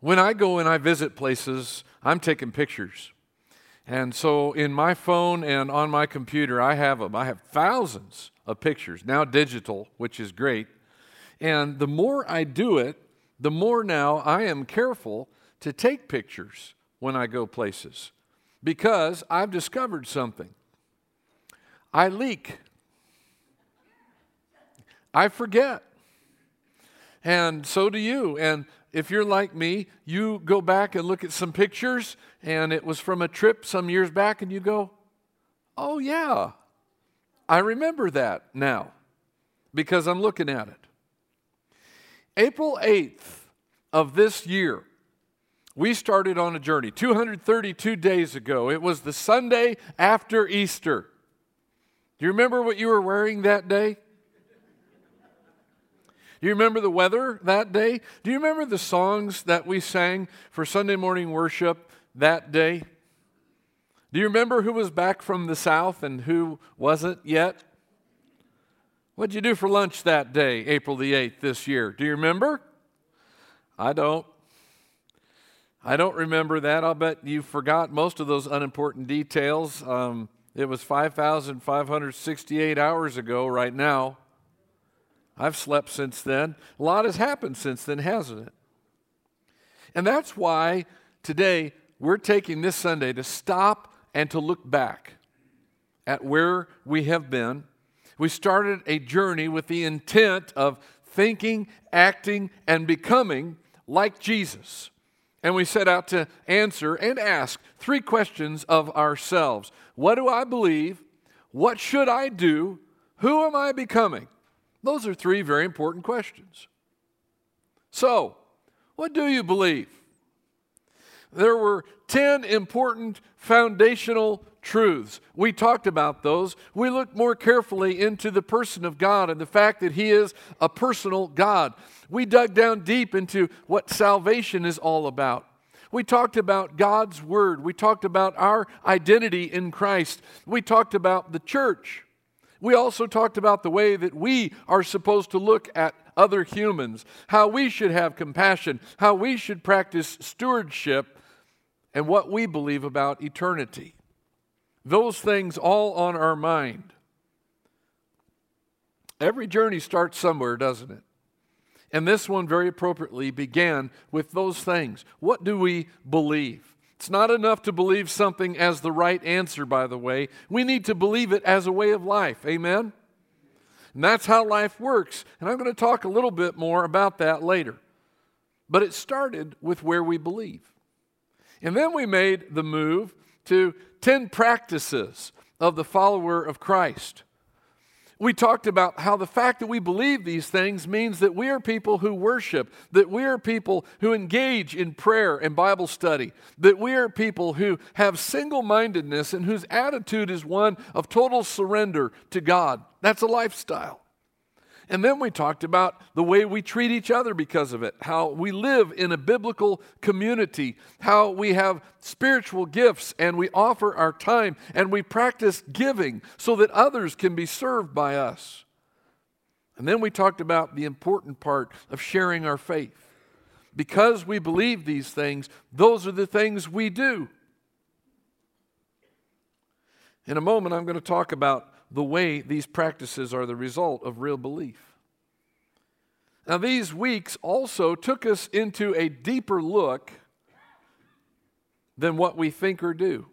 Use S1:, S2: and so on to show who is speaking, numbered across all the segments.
S1: When I go and I visit places, I'm taking pictures. And so in my phone and on my computer, I have them. I have thousands of pictures, now digital, which is great. And the more I do it, the more now I am careful to take pictures when I go places, because I've discovered something. I leak. I forget. And so do you. And if you're like me, you go back and look at some pictures, and it was from a trip some years back, and you go, oh yeah, I remember that now, because I'm looking at it. April 8th of this year, we started on a journey 232 days ago. It was the Sunday after Easter. Do you remember what you were wearing that day? Do you remember the weather that day? Do you remember the songs that we sang for Sunday morning worship that day? Do you remember who was back from the South and who wasn't yet? What did you do for lunch that day, April the 8th this year? Do you remember? I don't. I don't remember that. I'll bet you forgot most of those unimportant details. It was 5,568 hours ago right now. I've slept since then. A lot has happened since then, hasn't it? And that's why today we're taking this Sunday to stop and to look back at where we have been. We started a journey with the intent of thinking, acting, and becoming like Jesus. And we set out to answer and ask 3 questions of ourselves. What do I believe? What should I do? Who am I becoming? Those are 3 very important questions. So, what do you believe? There were 10 important foundational truths. We talked about those. We looked more carefully into the person of God and the fact that He is a personal God. We dug down deep into what salvation is all about. We talked about God's Word. We talked about our identity in Christ. We talked about the church. We also talked about the way that we are supposed to look at other humans, how we should have compassion, how we should practice stewardship, and what we believe about eternity. Those things all on our mind. Every journey starts somewhere, doesn't it? And this one very appropriately began with those things. What do we believe? It's not enough to believe something as the right answer, by the way. We need to believe it as a way of life. Amen? And that's how life works. And I'm going to talk a little bit more about that later. But it started with where we believe. And then we made the move to 10 practices of the follower of Christ. We talked about how the fact that we believe these things means that we are people who worship, that we are people who engage in prayer and Bible study, that we are people who have single-mindedness and whose attitude is one of total surrender to God. That's a lifestyle. And then we talked about the way we treat each other because of it, how we live in a biblical community, how we have spiritual gifts and we offer our time and we practice giving so that others can be served by us. And then we talked about the important part of sharing our faith. Because we believe these things, those are the things we do. In a moment, I'm going to talk about the way these practices are the result of real belief. Now, these weeks also took us into a deeper look than what we think or do.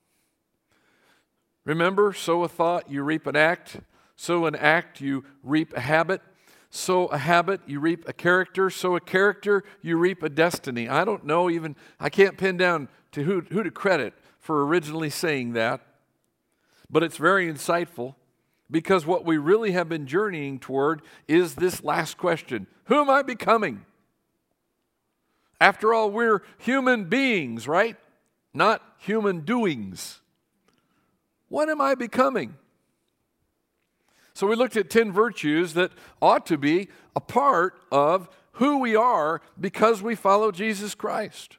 S1: Remember, sow a thought, you reap an act. Sow an act, you reap a habit. Sow a habit, you reap a character. Sow a character, you reap a destiny. I don't know even, I can't pin down to who to credit for originally saying that. But it's very insightful because what we really have been journeying toward is this last question. Who am I becoming? After all, we're human beings, right? Not human doings. What am I becoming? So we looked at 10 virtues that ought to be a part of who we are because we follow Jesus Christ.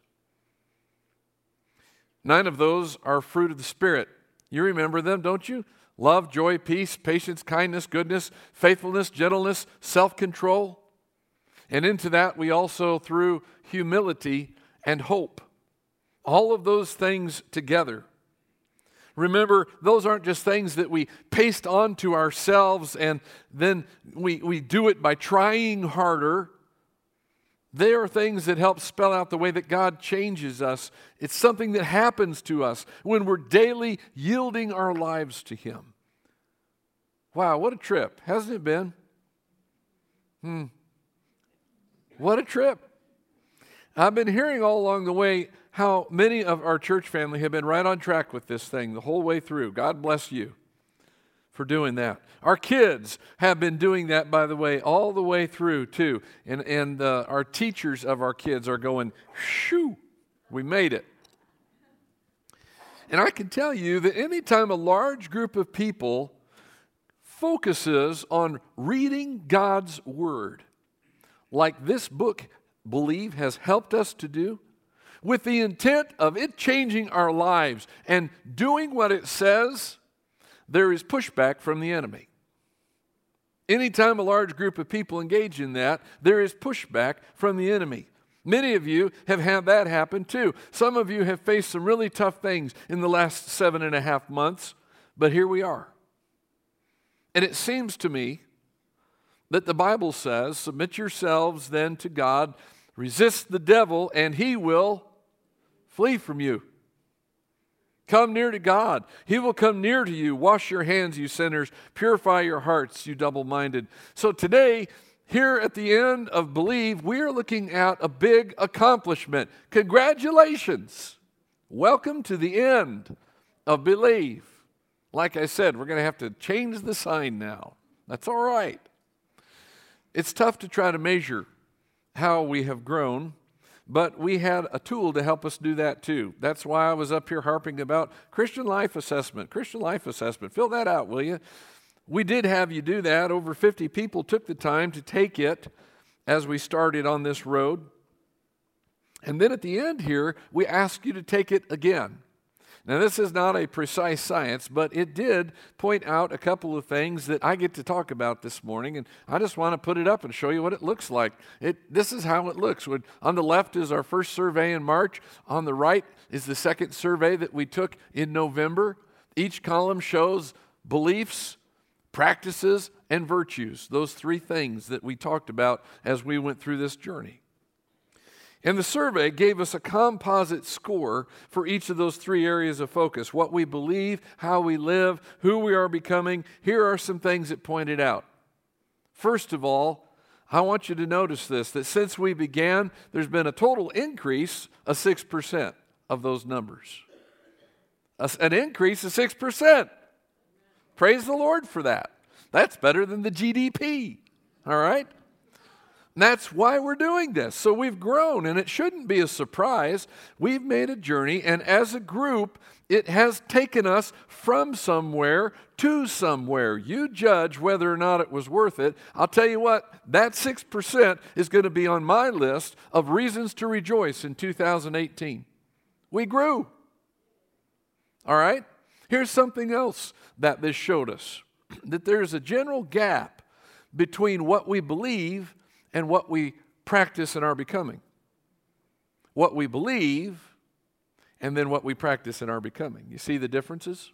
S1: 9 of those are fruit of the Spirit. You remember them, don't you? Love, joy, peace, patience, kindness, goodness, faithfulness, gentleness, self-control. And into that we also threw humility and hope. All of those things together. Remember, those aren't just things that we paste onto ourselves and then we do it by trying harder. They are things that help spell out the way that God changes us. It's something that happens to us when we're daily yielding our lives to Him. Wow, what a trip. Hasn't it been? What a trip. I've been hearing all along the way how many of our church family have been right on track with this thing the whole way through. God bless you for doing that. Our kids have been doing that, by the way, all the way through too. And our teachers of our kids are going, shoo, we made it. And I can tell you that anytime a large group of people focuses on reading God's Word, like this book, Believe, has helped us to do, with the intent of it changing our lives and doing what it says, there is pushback from the enemy. Anytime a large group of people engage in that, there is pushback from the enemy. Many of you have had that happen too. Some of you have faced some really tough things in the last 7.5 months, but here we are. And it seems to me that the Bible says, submit yourselves then to God, resist the devil, and he will flee from you. Come near to God. He will come near to you. Wash your hands, you sinners. Purify your hearts, you double-minded. So today, here at the end of Believe, we are looking at a big accomplishment. Congratulations. Welcome to the end of Believe. Like I said, we're going to have to change the sign now. That's all right. It's tough to try to measure how we have grown, but we had a tool to help us do that too. That's why I was up here harping about Christian life assessment. Christian life assessment. Fill that out, will you? We did have you do that. Over 50 people took the time to take it as we started on this road. And then at the end here, we ask you to take it again. Now, this is not a precise science, but it did point out a couple of things that I get to talk about this morning, and I just want to put it up and show you what it looks like. This is how it looks. On the left is our first survey in March. On the right is the second survey that we took in November. Each column shows beliefs, practices, and virtues, those three things that we talked about as we went through this journey. And the survey gave us a composite score for each of those three areas of focus: what we believe, how we live, who we are becoming. Here are some things it pointed out. First of all, I want you to notice this, that since we began, there's been a total increase of 6% of those numbers. An increase of 6%. Praise the Lord for that. That's better than the GDP, all right? And that's why we're doing this. So we've grown, and it shouldn't be a surprise. We've made a journey, and as a group, it has taken us from somewhere to somewhere. You judge whether or not it was worth it. I'll tell you what, that 6% is going to be on my list of reasons to rejoice in 2018. We grew. All right? Here's something else that this showed us, that there's a general gap between what we believe and what we practice in our becoming. What we believe, and then what we practice in our becoming. You see the differences?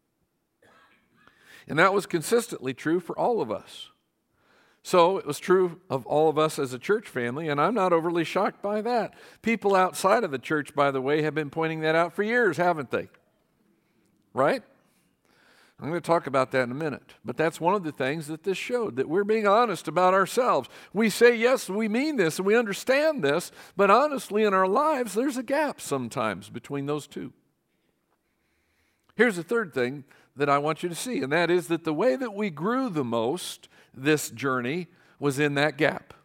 S1: And that was consistently true for all of us. So it was true of all of us as a church family, and I'm not overly shocked by that. People outside of the church, by the way, have been pointing that out for years, haven't they? Right? I'm going to talk about that in a minute. But that's one of the things that this showed, that we're being honest about ourselves. We say, yes, we mean this and we understand this, but honestly in our lives, there's a gap sometimes between those two. Here's the third thing that I want you to see, and that is that the way that we grew the most this journey was in that gap.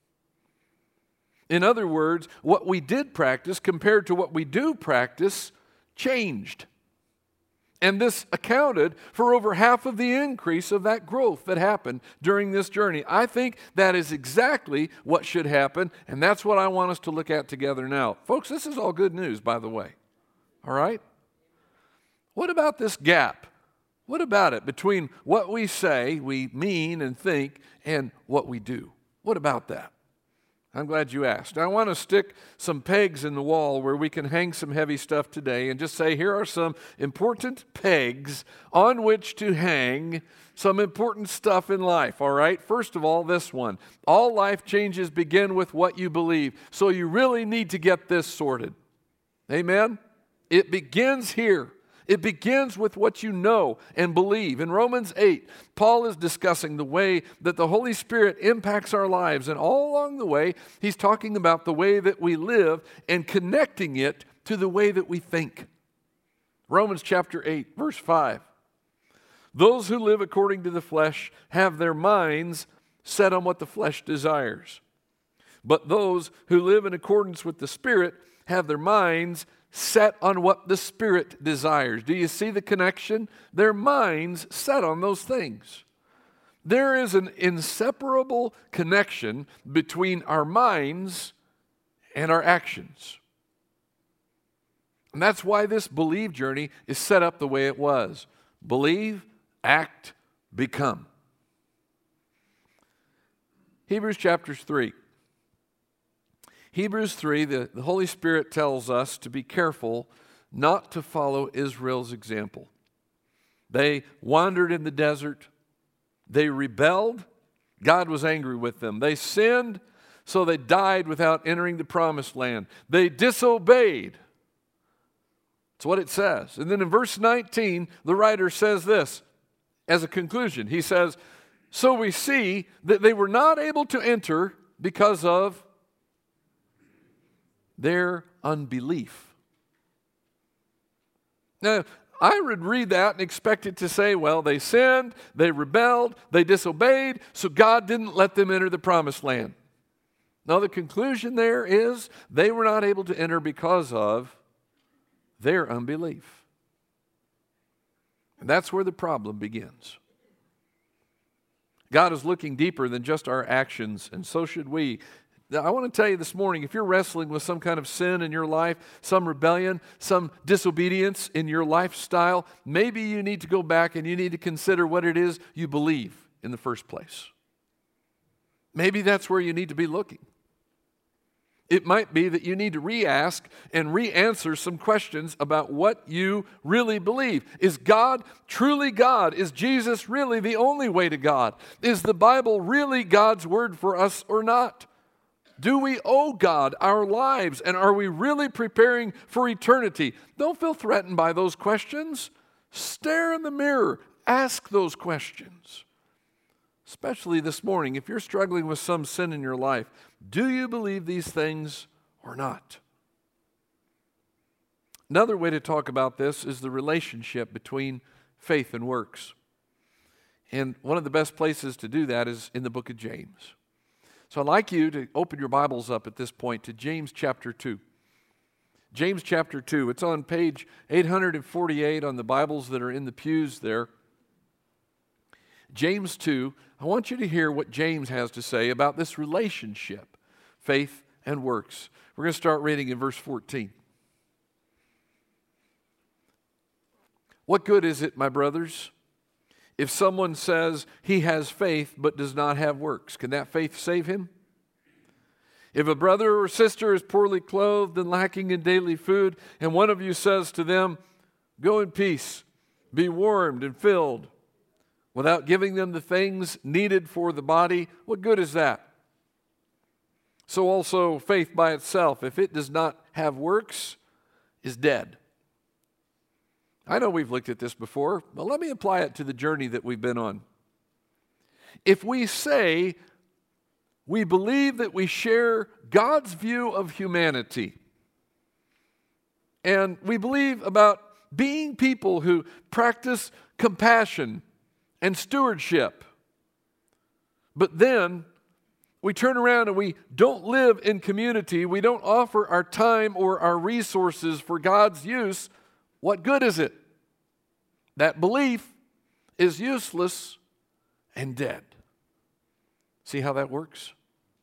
S1: In other words, what we did practice compared to what we do practice changed. And this accounted for over half of the increase of that growth that happened during this journey. I think that is exactly what should happen, and that's what I want us to look at together now. Folks, this is all good news, by the way. All right? What about this gap? What about it between what we say, we mean and think, and what we do? What about that? I'm glad you asked. I want to stick some pegs in the wall where we can hang some heavy stuff today and just say, here are some important pegs on which to hang some important stuff in life, all right? First of all, this one. All life changes begin with what you believe. So you really need to get this sorted. Amen? It begins here. It begins with what you know and believe. In Romans 8, Paul is discussing the way that the Holy Spirit impacts our lives. And all along the way, he's talking about the way that we live and connecting it to the way that we think. Romans chapter 8, verse 5. Those who live according to the flesh have their minds set on what the flesh desires. But those who live in accordance with the Spirit have their minds set on what the Spirit desires. Do you see the connection? Their minds set on those things. There is an inseparable connection between our minds and our actions. And that's why this believe journey is set up the way it was. Believe, act, become. Hebrews chapter 3. Hebrews 3, the Holy Spirit tells us to be careful not to follow Israel's example. They wandered in the desert. They rebelled. God was angry with them. They sinned, so they died without entering the promised land. They disobeyed. That's what it says. And then in verse 19, the writer says this as a conclusion. He says, so we see that they were not able to enter because of their unbelief. Now, I would read that and expect it to say, well, they sinned, they rebelled, they disobeyed, so God didn't let them enter the promised land. No, the conclusion there is they were not able to enter because of their unbelief. And that's where the problem begins. God is looking deeper than just our actions, and so should we. I want to tell you this morning, if you're wrestling with some kind of sin in your life, some rebellion, some disobedience in your lifestyle, maybe you need to go back and you need to consider what it is you believe in the first place. Maybe that's where you need to be looking. It might be that you need to re-ask and re-answer some questions about what you really believe. Is God truly God? Is Jesus really the only way to God? Is the Bible really God's word for us or not? Do we owe God our lives, and are we really preparing for eternity? Don't feel threatened by those questions. Stare in the mirror. Ask those questions. Especially this morning, if you're struggling with some sin in your life, do you believe these things or not? Another way to talk about this is the relationship between faith and works. And one of the best places to do that is in the book of James. So I'd like you to open your Bibles up at this point to James chapter 2. James chapter 2. It's on page 848 on the Bibles that are in the pews there. James 2. I want you to hear what James has to say about this relationship, faith and works. We're going to start reading in verse 14. What good is it, my brothers, if someone says he has faith but does not have works? Can that faith save him? If a brother or sister is poorly clothed and lacking in daily food, and one of you says to them, go in peace, be warmed and filled, without giving them the things needed for the body, what good is that? So also faith by itself, if it does not have works, is dead. I know we've looked at this before, but let me apply it to the journey that we've been on. If we say we believe that we share God's view of humanity, and we believe about being people who practice compassion and stewardship, but then we turn around and we don't live in community, we don't offer our time or our resources for God's use, what good is it? That belief is useless and dead. See how that works?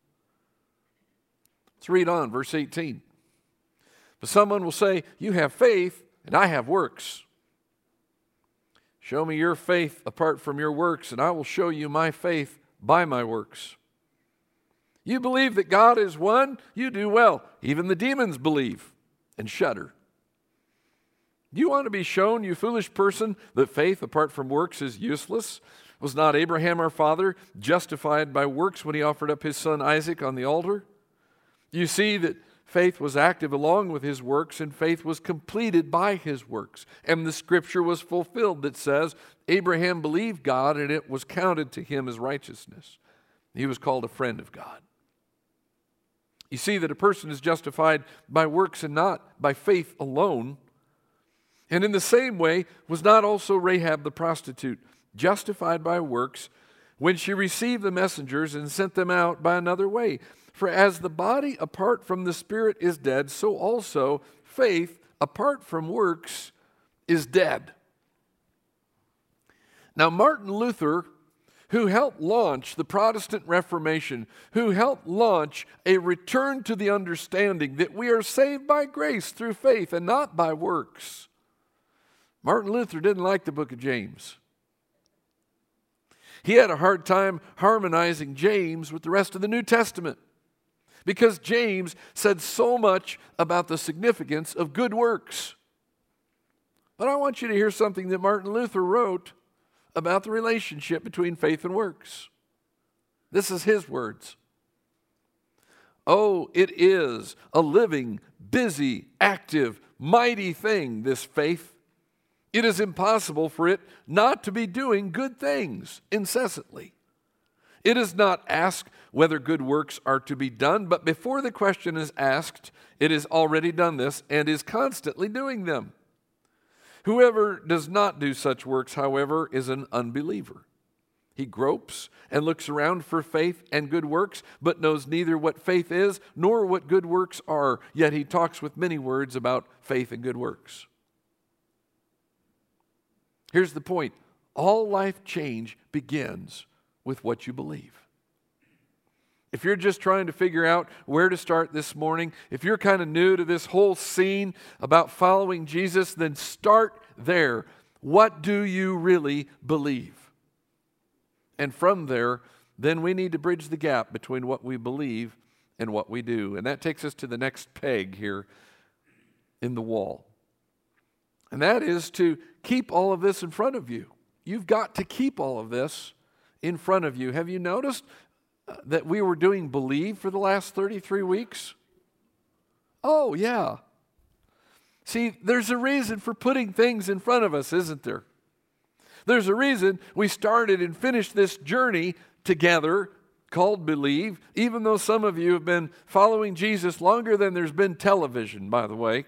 S1: Let's read on, verse 18. But someone will say, you have faith and I have works. Show me your faith apart from your works, and I will show you my faith by my works. You believe that God is one, you do well. Even the demons believe and shudder. Do you want to be shown, you foolish person, that faith apart from works is useless? Was not Abraham our father justified by works when he offered up his son Isaac on the altar? You see that faith was active along with his works, and faith was completed by his works. And the scripture was fulfilled that says, Abraham believed God, and it was counted to him as righteousness. He was called a friend of God. You see that a person is justified by works and not by faith alone. And in the same way, was not also Rahab the prostitute justified by works when she received the messengers and sent them out by another way? For as the body apart from the spirit is dead, so also faith apart from works is dead. Now, Martin Luther, who helped launch the Protestant Reformation, who helped launch a return to the understanding that we are saved by grace through faith and not by works, Martin Luther didn't like the book of James. He had a hard time harmonizing James with the rest of the New Testament because James said so much about the significance of good works. But I want you to hear something that Martin Luther wrote about the relationship between faith and works. This is his words. Oh, it is a living, busy, active, mighty thing, this faith. It is impossible for it not to be doing good things incessantly. It is not asked whether good works are to be done, but before the question is asked, it has already done this and is constantly doing them. Whoever does not do such works, however, is an unbeliever. He gropes and looks around for faith and good works, but knows neither what faith is nor what good works are. Yet he talks with many words about faith and good works. Here's the point. All life change begins with what you believe. If you're just trying to figure out where to start this morning, if you're kind of new to this whole scene about following Jesus, then start there. What do you really believe? And from there, then we need to bridge the gap between what we believe and what we do. And that takes us to the next peg here in the wall. And that is to keep all of this in front of you. You've got to keep all of this in front of you. Have you noticed that we were doing believe for the last 33 weeks? Oh, yeah. See, there's a reason for putting things in front of us, isn't there? There's a reason we started and finished this journey together called Believe, even though some of you have been following Jesus longer than there's been television, by the way.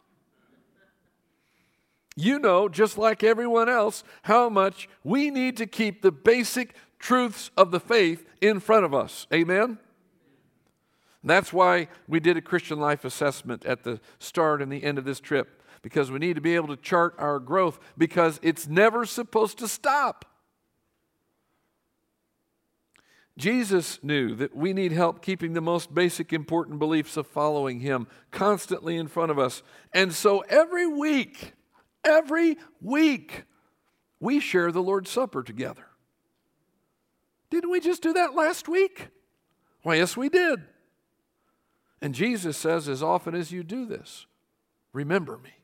S1: You know, just like everyone else, how much we need to keep the basic truths of the faith in front of us. Amen? That's why we did a Christian life assessment at the start and the end of this trip, because we need to be able to chart our growth, because it's never supposed to stop. Jesus knew that we need help keeping the most basic important beliefs of following Him constantly in front of us. And so every week, we share the Lord's Supper together. Didn't we just do that last week? Why, yes, we did. And Jesus says, as often as you do this, remember me.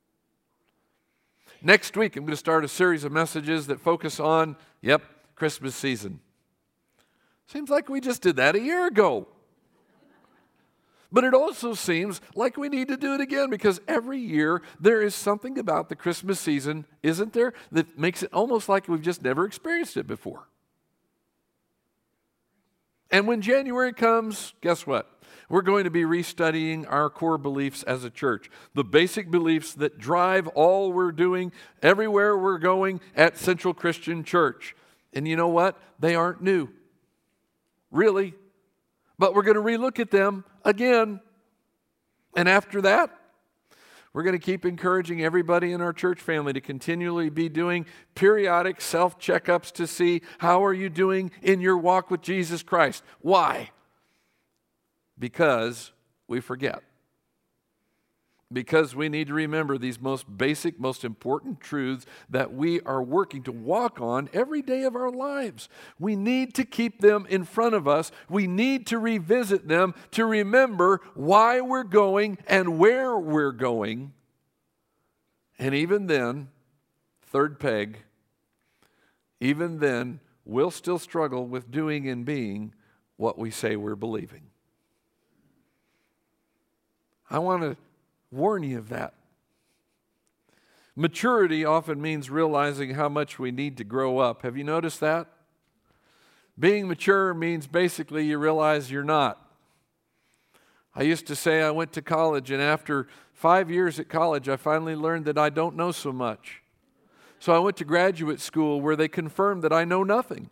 S1: Next week, I'm going to start a series of messages that focus on, Christmas season. Seems like we just did that a year ago. But it also seems like we need to do it again, because every year there is something about the Christmas season, isn't there, that makes it almost like we've just never experienced it before. And when January comes, guess what? We're going to be restudying our core beliefs as a church. The basic beliefs that drive all we're doing, everywhere we're going at Central Christian Church. And you know what? They aren't new. Really. But we're going to relook at them again. And after that, we're going to keep encouraging everybody in our church family to continually be doing periodic self-checkups to see how are you doing in your walk with Jesus Christ. Why? Because we forget. Because we need to remember these most basic, most important truths that we are working to walk on every day of our lives. We need to keep them in front of us. We need to revisit them to remember why we're going and where we're going. And even then, third peg, even then, we'll still struggle with doing and being what we say we're believing. I want to warn you of that. Maturity often means realizing how much we need to grow up. Have you noticed that? Being mature means basically you realize you're not. I used to say I went to college, and after 5 years at college, I finally learned that I don't know so much. So I went to graduate school where they confirmed that I know nothing.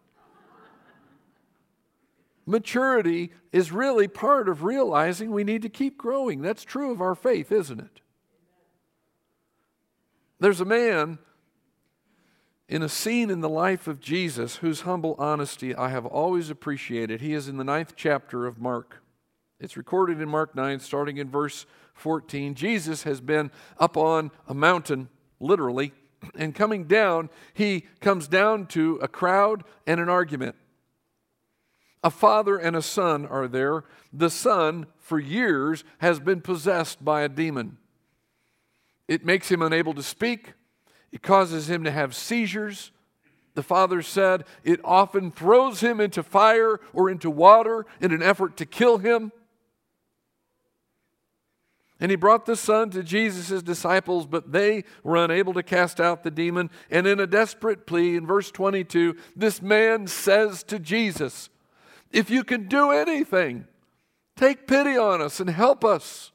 S1: Maturity is really part of realizing we need to keep growing. That's true of our faith, isn't it? There's a man in a scene in the life of Jesus whose humble honesty I have always appreciated. He is in the 9th chapter of Mark. It's recorded in Mark 9, starting in verse 14. Jesus has been up on a mountain, literally, and coming down, he comes down to a crowd and an argument. A father and a son are there. The son, for years, has been possessed by a demon. It makes him unable to speak. It causes him to have seizures. The father said it often throws him into fire or into water in an effort to kill him. And he brought the son to Jesus' disciples, but they were unable to cast out the demon. And in a desperate plea, in verse 22, this man says to Jesus, "If you can do anything, take pity on us and help us."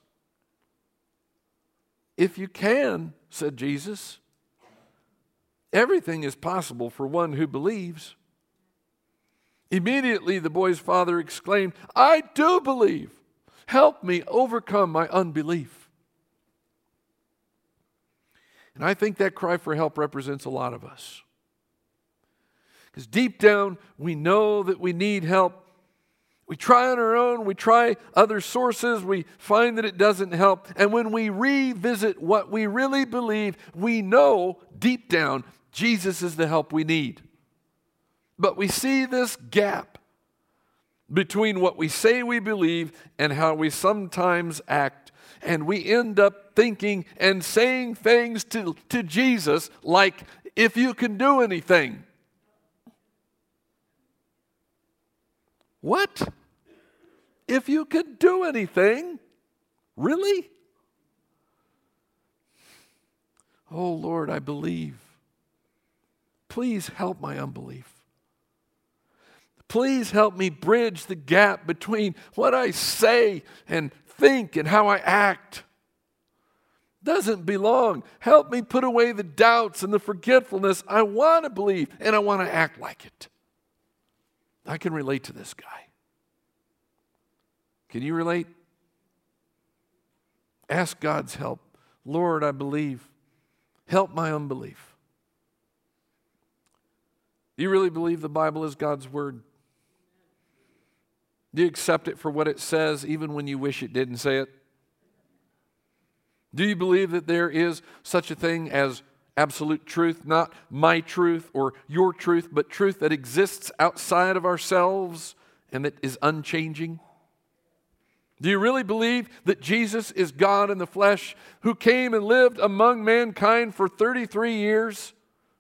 S1: "If you can," said Jesus, "everything is possible for one who believes." Immediately the boy's father exclaimed, "I do believe. Help me overcome my unbelief." And I think that cry for help represents a lot of us. Because deep down, we know that we need help. We try on our own, we try other sources, we find that it doesn't help. And when we revisit what we really believe, we know deep down Jesus is the help we need. But we see this gap between what we say we believe and how we sometimes act. And we end up thinking and saying things to Jesus like, "If you can do anything." What? If you could do anything? Really? "Oh Lord, I believe. Please help my unbelief. Please help me bridge the gap between what I say and think and how I act. Doesn't belong. Help me put away the doubts and the forgetfulness. I want to believe and I want to act like it." I can relate to this guy. Can you relate? Ask God's help. "Lord, I believe. Help my unbelief." Do you really believe the Bible is God's word? Do you accept it for what it says even when you wish it didn't say it? Do you believe that there is such a thing as absolute truth, not my truth or your truth, but truth that exists outside of ourselves and that is unchanging? Do you really believe that Jesus is God in the flesh who came and lived among mankind for 33 years?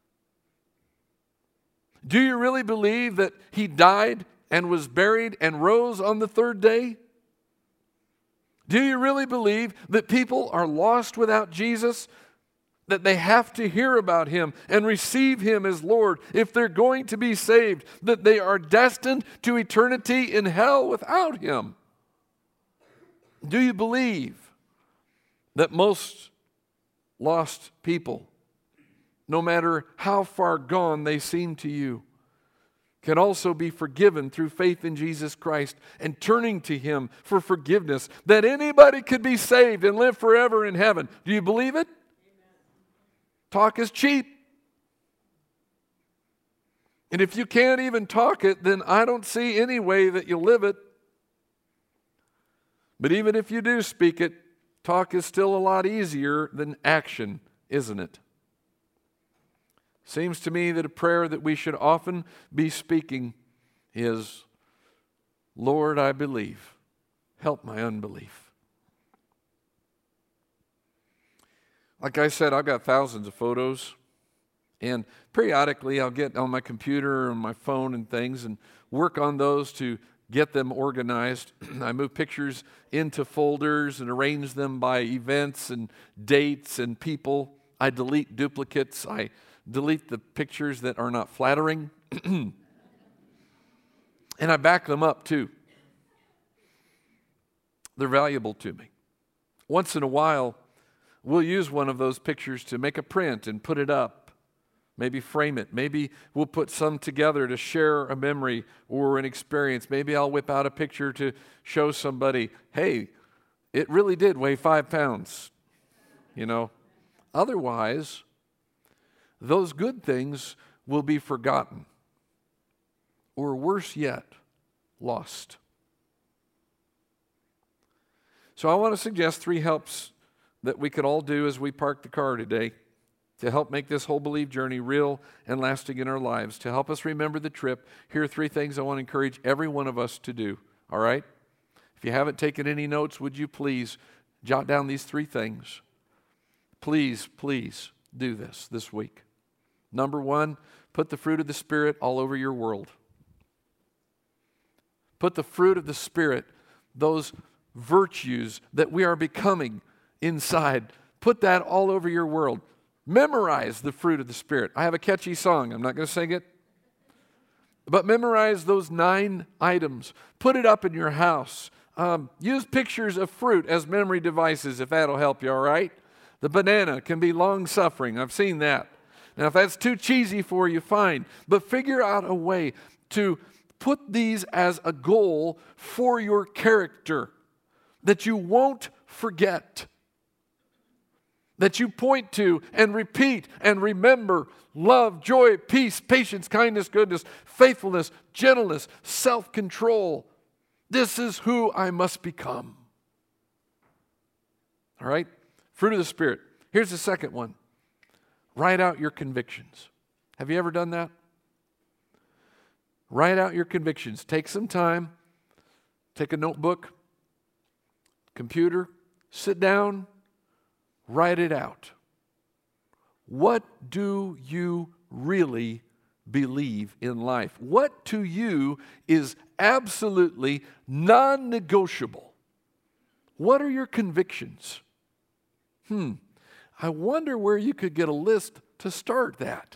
S1: Do you really believe that he died and was buried and rose on the third day? Do you really believe that people are lost without Jesus? That they have to hear about him and receive him as Lord if they're going to be saved? That they are destined to eternity in hell without him? Do you believe that most lost people, no matter how far gone they seem to you, can also be forgiven through faith in Jesus Christ and turning to him for forgiveness, that anybody could be saved and live forever in heaven? Do you believe it? Amen. Talk is cheap. And if you can't even talk it, then I don't see any way that you'll live it. But even if you do speak it, Talk is still a lot easier than action, isn't it? Seems to me that a prayer that we should often be speaking is, Lord, I believe. Help my unbelief. Like I said, I've got thousands of photos, and periodically I'll get on my computer and my phone and things and work on those to get them organized. I move pictures into folders and arrange them by events and dates and people. I delete duplicates. I delete the pictures that are not flattering. And I back them up too. They're valuable to me. Once in a while, we'll use one of those pictures to make a print and put it up. Maybe frame it. Maybe we'll put some together to share a memory or an experience. Maybe I'll whip out a picture to show somebody, hey, it really did weigh 5 pounds. Otherwise, those good things will be forgotten. Or worse yet, lost. So I want to suggest 3 helps that we could all do as we park the car today to help make this whole Believe journey real and lasting in our lives. To help us remember the trip, here are 3 things I want to encourage every one of us to do, all right? If you haven't taken any notes, would you please jot down these 3 things? Please do this week. Number 1, put the fruit of the Spirit all over your world. Put the fruit of the Spirit, those virtues that we are becoming inside, put that all over your world. Memorize the fruit of the Spirit. I have a catchy song. I'm not going to sing it. But memorize those 9 items. Put it up in your house. Use pictures of fruit as memory devices if that'll help you, all right? The banana can be long-suffering. I've seen that. Now, if that's too cheesy for you, fine. But figure out a way to put these as a goal for your character that you won't forget, that you point to and repeat and remember: love, joy, peace, patience, kindness, goodness, faithfulness, gentleness, self-control. This is who I must become. All right? Fruit of the Spirit. Here's the second one. Write out your convictions. Have you ever done that? Write out your convictions. Take some time. Take a notebook, computer, sit down, write it out. What do you really believe in life? What to you is absolutely non-negotiable? What are your convictions? I wonder where you could get a list to start that.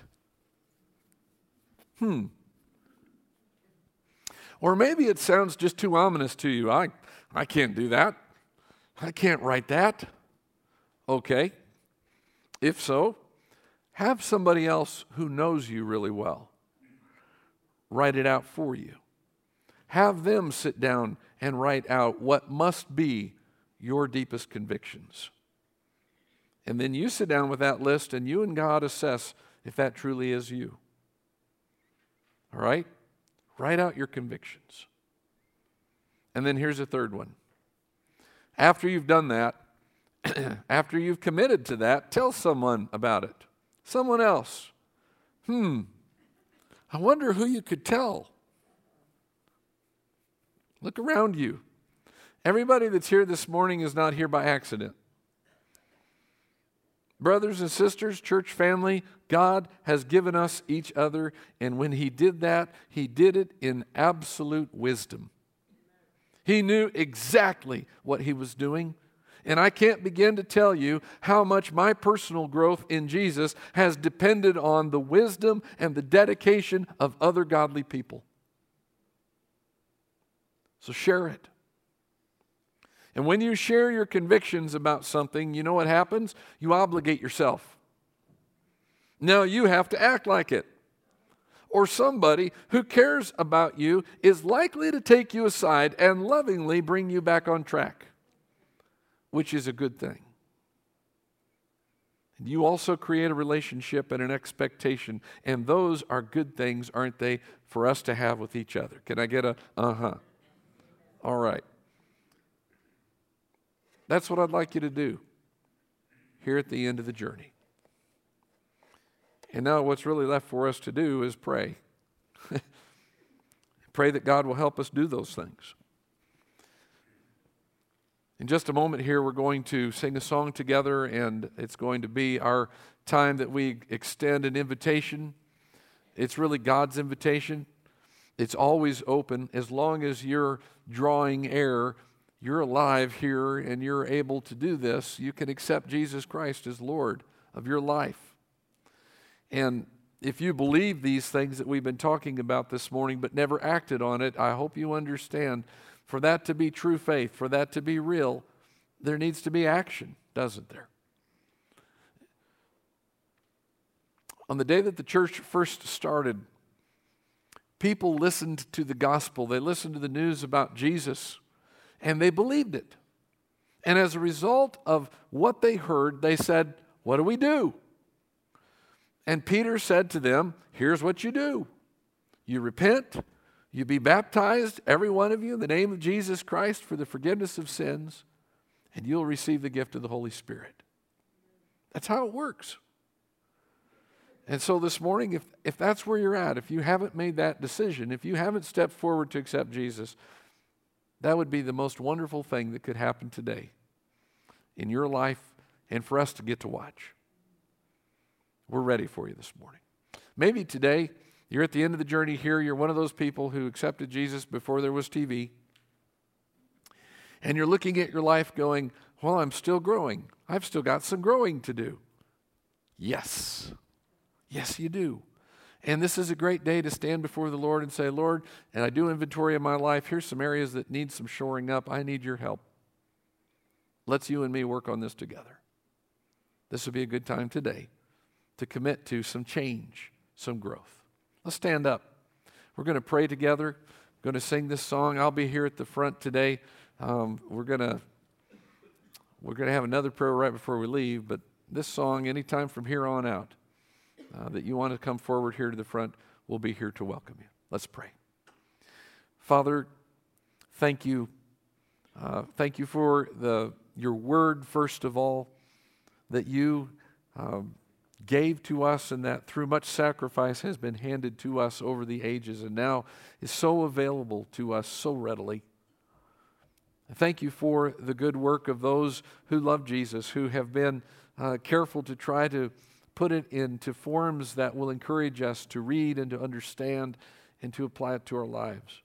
S1: Or maybe it sounds just too ominous to you. I can't do that. I can't write that. Okay. If so, have somebody else who knows you really well write it out for you. Have them sit down and write out what must be your deepest convictions. And then you sit down with that list and you and God assess if that truly is you. All right? Write out your convictions. And then here's a third one. After you've done that, after you've committed to that, tell someone about it. Someone else. I wonder who you could tell. Look around you. Everybody that's here this morning is not here by accident. Brothers and sisters, church family, God has given us each other, and when He did that, He did it in absolute wisdom. He knew exactly what He was doing, and I can't begin to tell you how much my personal growth in Jesus has depended on the wisdom and the dedication of other godly people. So share it. And when you share your convictions about something, you know what happens? You obligate yourself. Now you have to act like it. Or somebody who cares about you is likely to take you aside and lovingly bring you back on track, which is a good thing. And you also create a relationship and an expectation, and those are good things, aren't they, for us to have with each other? Can I get a uh-huh? All right. That's what I'd like you to do here at the end of the journey. And now what's really left for us to do is pray. Pray that God will help us do those things. In just a moment here, we're going to sing a song together, and it's going to be our time that we extend an invitation. It's really God's invitation. It's always open. As long as you're drawing air, you're alive here, and you're able to do this, you can accept Jesus Christ as Lord of your life. And if you believe these things that we've been talking about this morning but never acted on it, I hope you understand, for that to be true faith, for that to be real, there needs to be action, doesn't there? On the day that the church first started, people listened to the gospel. They listened to the news about Jesus, and they believed it. And as a result of what they heard, they said, "What do we do?" And Peter said to them, "Here's what you do. You repent, you be baptized, every one of you, in the name of Jesus Christ for the forgiveness of sins, and you'll receive the gift of the Holy Spirit." That's how it works. And so this morning, if that's where you're at, if you haven't made that decision, if you haven't stepped forward to accept Jesus, that would be the most wonderful thing that could happen today in your life and for us to get to watch. We're ready for you this morning. Maybe today, you're at the end of the journey here. You're one of those people who accepted Jesus before there was TV. And you're looking at your life going, "Well, I'm still growing. I've still got some growing to do." Yes. Yes, you do. And this is a great day to stand before the Lord and say, "Lord, and I do inventory of my life. Here's some areas that need some shoring up. I need your help. Let's you and me work on this together." This would be a good time today to commit to some change, some growth. Let's stand up. We're going to pray together. We're going to sing this song. I'll be here at the front today. We're going to have another prayer right before we leave, but this song, anytime from here on out, that you want to come forward here to the front, we'll be here to welcome you. Let's pray. Father, thank you. Thank you for your word, first of all, that you gave to us and that through much sacrifice has been handed to us over the ages and now is so available to us so readily. Thank you for the good work of those who love Jesus, who have been careful to try to put it into forms that will encourage us to read and to understand and to apply it to our lives.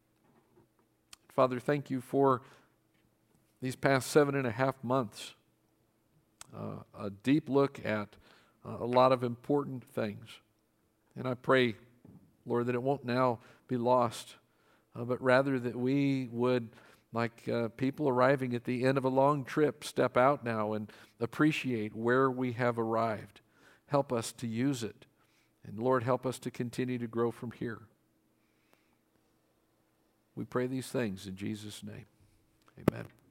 S1: Father, thank you for these past 7.5 months, a deep look at a lot of important things. And I pray, Lord, that it won't now be lost, but rather that we would, like people arriving at the end of a long trip, step out now and appreciate where we have arrived. Help us to use it. And Lord, help us to continue to grow from here. We pray these things in Jesus' name. Amen.